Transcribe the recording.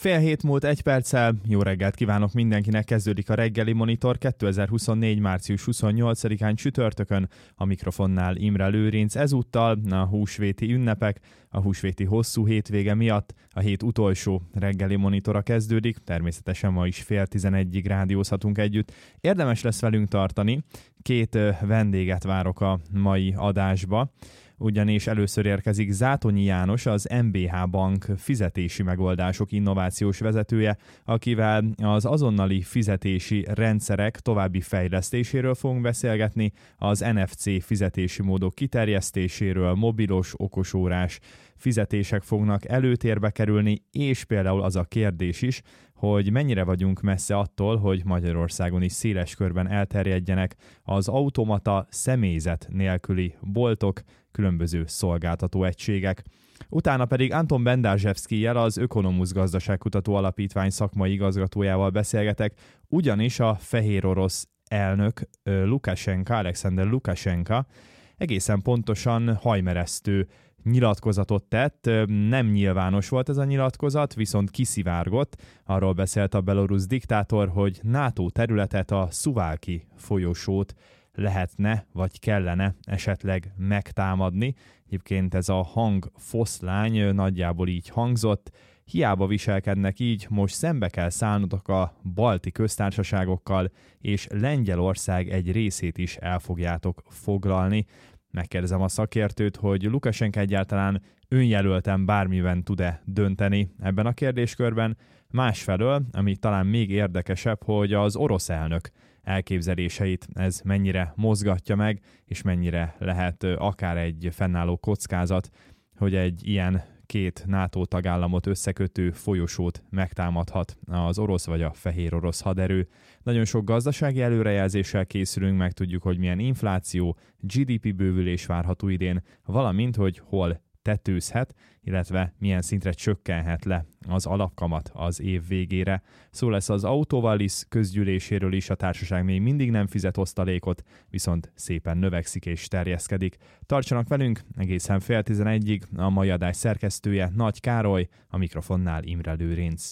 6:30 múlt 1 perccel, jó reggelt kívánok mindenkinek, kezdődik a reggeli monitor 2024. március 28-án csütörtökön, a mikrofonnál Imre Lőrinc, ezúttal a húsvéti ünnepek, a húsvéti hosszú hétvége miatt a hét utolsó reggeli monitora kezdődik, természetesen ma is 10:30-ig rádiózhatunk együtt. Érdemes lesz velünk tartani, 2 vendéget várok a mai adásba, ugyanis először érkezik Zátonyi János, az MBH Bank fizetési megoldások innovációs vezetője, akivel az azonnali fizetési rendszerek további fejlesztéséről fogunk beszélgetni, az NFC fizetési módok kiterjesztéséről, mobilos, okosórás fizetések fognak előtérbe kerülni, és például az a kérdés is, hogy mennyire vagyunk messze attól, hogy Magyarországon is széles körben elterjedjenek az automata személyzet nélküli boltok, különböző szolgáltató egységek. Utána pedig Anton Bendarzsevszkijjel, az Ökonomusz Gazdaságkutató Alapítvány szakmai igazgatójával beszélgetek, ugyanis a fehér orosz elnök Alexander Lukasenka egészen pontosan hajmeresztő nyilatkozatot tett, nem nyilvános volt ez a nyilatkozat, viszont kiszivárgott. Arról beszélt a belorusz diktátor, hogy NATO területet, a Szuvalki folyosót lehetne, vagy kellene esetleg megtámadni. Egyébként ez a hangfoszlány nagyjából így hangzott. Hiába viselkednek így, most szembe kell szállnotok a balti köztársaságokkal, és Lengyelország egy részét is el fogjátok foglalni. Megkérdezem a szakértőt, hogy Lukasenka egyáltalán önjelölten bármiben tud-e dönteni ebben a kérdéskörben. Másfelől, ami talán még érdekesebb, hogy az orosz elnök elképzeléseit ez mennyire mozgatja meg, és mennyire lehet akár egy fennálló kockázat, hogy egy ilyen 2 NATO tagállamot összekötő folyosót megtámadhat az orosz vagy a fehér orosz haderő. Nagyon sok gazdasági előrejelzéssel készülünk, meg tudjuk, hogy milyen infláció, GDP bővülés várható idén, valamint, hogy hol tetőzhet, illetve milyen szintre csökkenhet le az alapkamat az év végére. Szó lesz az Autovalis közgyűléséről is, a társaság még mindig nem fizet osztalékot, viszont szépen növekszik és terjeszkedik. Tartsanak velünk egészen 10:30-ig, a mai adás szerkesztője Nagy Károly, a mikrofonnál Imre Lőrinc.